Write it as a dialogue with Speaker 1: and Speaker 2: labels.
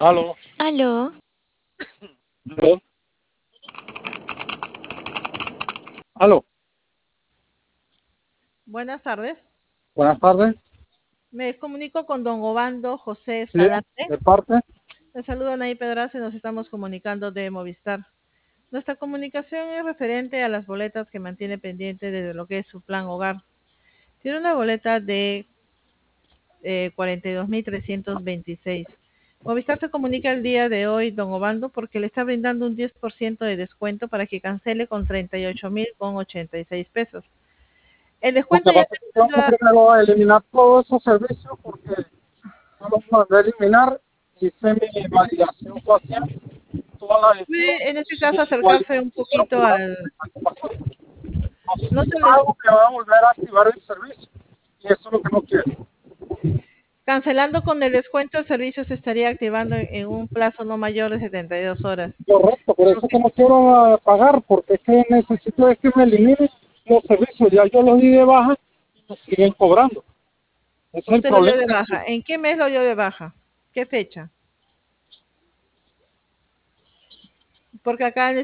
Speaker 1: Aló,
Speaker 2: Aló,
Speaker 1: aló, aló.
Speaker 3: Buenas tardes.
Speaker 1: Buenas tardes.
Speaker 3: Me comunico con don Obando José
Speaker 1: Sí,
Speaker 3: Escalante.
Speaker 1: de parte.
Speaker 3: Le saluda Nay Pedraza y nos estamos comunicando de Movistar. Nuestra comunicación es referente a las boletas que mantiene pendiente de lo que es su plan hogar. Tiene una boleta de 42.326. Movistar se comunica el día de hoy, don Obando, porque le está brindando un 10% de descuento para que cancele con 38.086 pesos. El
Speaker 1: Lo
Speaker 3: descuento
Speaker 1: que
Speaker 3: ya
Speaker 1: pasa
Speaker 3: se
Speaker 1: es que tengo que
Speaker 3: encuentra.
Speaker 1: primero eliminar todos esos servicios porque no los mandé a eliminar. Hice mi validación facial, toda la gestión
Speaker 3: Puede en este
Speaker 1: y
Speaker 3: caso
Speaker 1: igual
Speaker 3: acercarse un
Speaker 1: me hicieron
Speaker 3: poquito
Speaker 1: cobrar
Speaker 3: al.
Speaker 1: el año pasado. Entonces,
Speaker 3: No
Speaker 1: si
Speaker 3: se
Speaker 1: yo
Speaker 3: le,
Speaker 1: hago, me van a volver a activar el servicio y eso es lo que no quiero.
Speaker 3: cancelando con el descuento, el servicio se estaría activando en un plazo no mayor de 72 horas.
Speaker 1: Correcto, por eso que no quiero pagar, porque es que necesito es que me eliminen los servicios. Ya yo los di de baja y me siguen cobrando. Ese es el
Speaker 3: Usted lo dio
Speaker 1: problema
Speaker 3: de
Speaker 1: que
Speaker 3: baja. ¿En qué mes lo dio de baja? ¿Qué fecha? Porque acá en